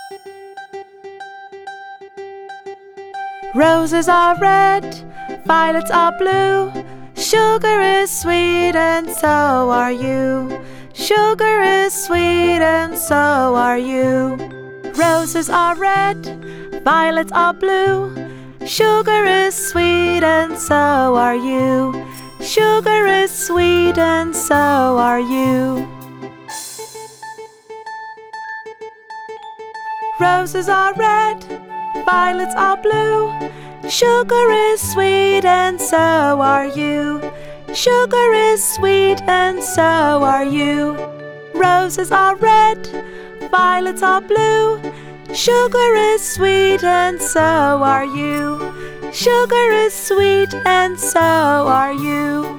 Roses are red, violets are blue. Sugar is sweet and so are you. Sugar is sweet and so are you. Roses are red, violets are blue. Sugar is sweet and so are you. Sugar is sweet and so are you. Roses are red, violets are blue. Sugar is sweet and so are you. Sugar is sweet and so are you. Roses are red, violets are blue. Sugar is sweet and so are you. Sugar is sweet and so are you.